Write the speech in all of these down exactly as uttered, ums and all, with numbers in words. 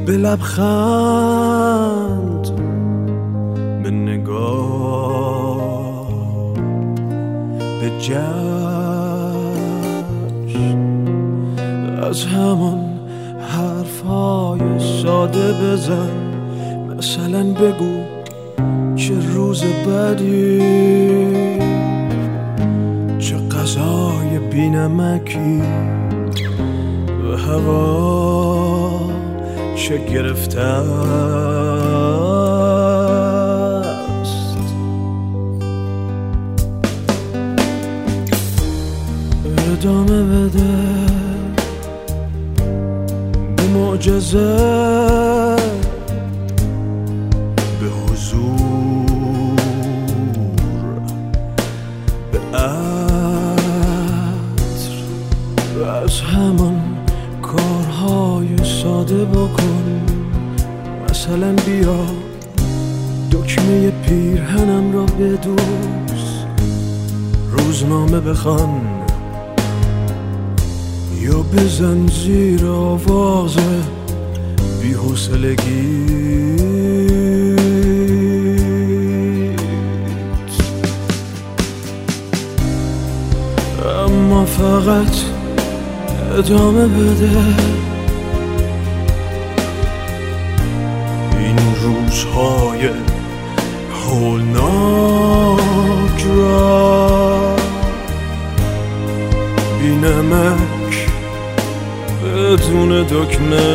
به لبخند، به نگاه، به جشن، از همان حرفهای ساده بزن. مثلا بگو چه روز بدی، چه غذای بی‌نمکی، و هوا چه گرفته است. ادامه بده به معجزه، به حضور، به عطر، و از همان کارهای ساده بکن. مثلا بیا دکمه پیرهنم را بدوز، روزنامه بخوان یا بزن زیر آواز بی‌حوصلگیت. اما فقط ادامه بده این روزهای هولناک را، بی‌نمک بدون دکمه.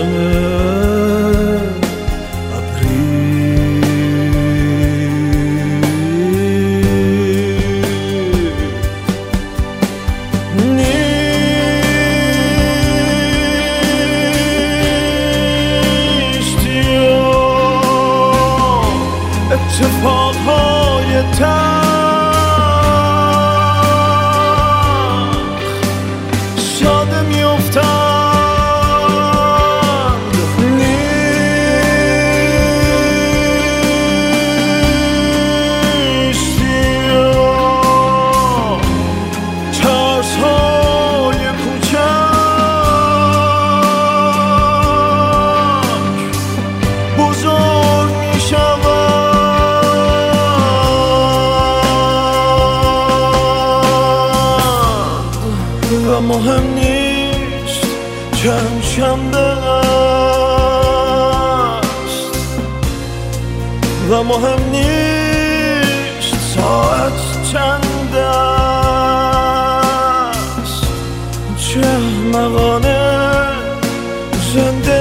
اتفاقهای تلخ ساده میافتند، نیستی ترسهای کوچک بزرگ میشوند. و مهم نیست چند شنبه است، و مهم نیست ساعت چند است، چه احمقانه زنده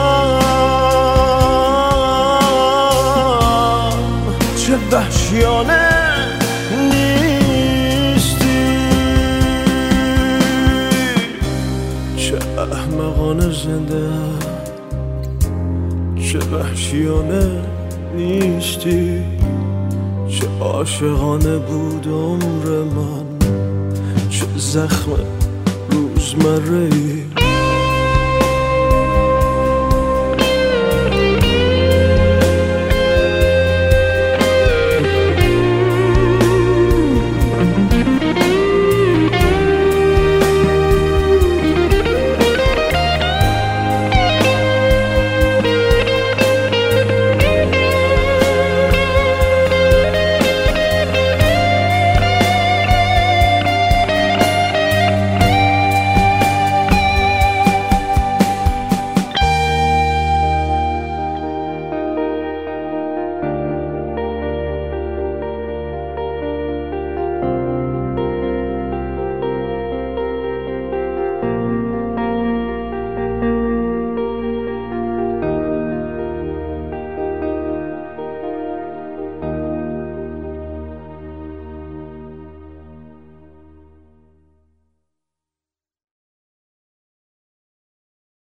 ام، چه وحشیانه احمقانه زنده، چه وحشیانه نیستی، چه عاشقانه بود عمر من، چه زخم روزمره‌ای